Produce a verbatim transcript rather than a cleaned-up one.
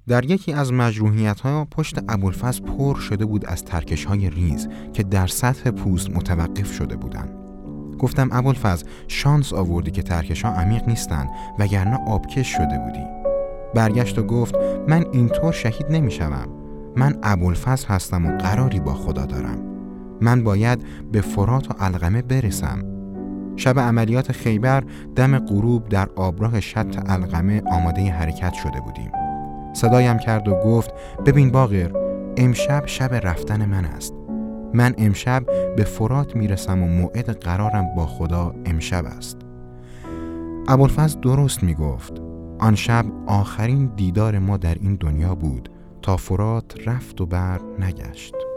در یکی از مجروحیت‌ها پشت ابوالفضل پر شده بود از ترکش‌های ریز که در سطح پوست متوقف شده بودند. گفتم ابوالفضل شانس آوردی که ترکش‌ها عمیق نیستن وگرنه آبکش شده بودی. برگشت و گفت من اینطور شهید نمی‌شوم. من ابوالفضل هستم و قراری با خدا دارم. من باید به فرات و علقمه برسم. شب عملیات خیبر دم غروب در آبراه شط علقمه آماده حرکت شده بودیم. صدایم کرد و گفت ببین باقر، امشب شب رفتن من است. من امشب به فرات میرسم و موعد قرارم با خدا امشب است. ابوالفضل درست میگفت. آن شب آخرین دیدار ما در این دنیا بود تا فرات رفت و بر نگشت.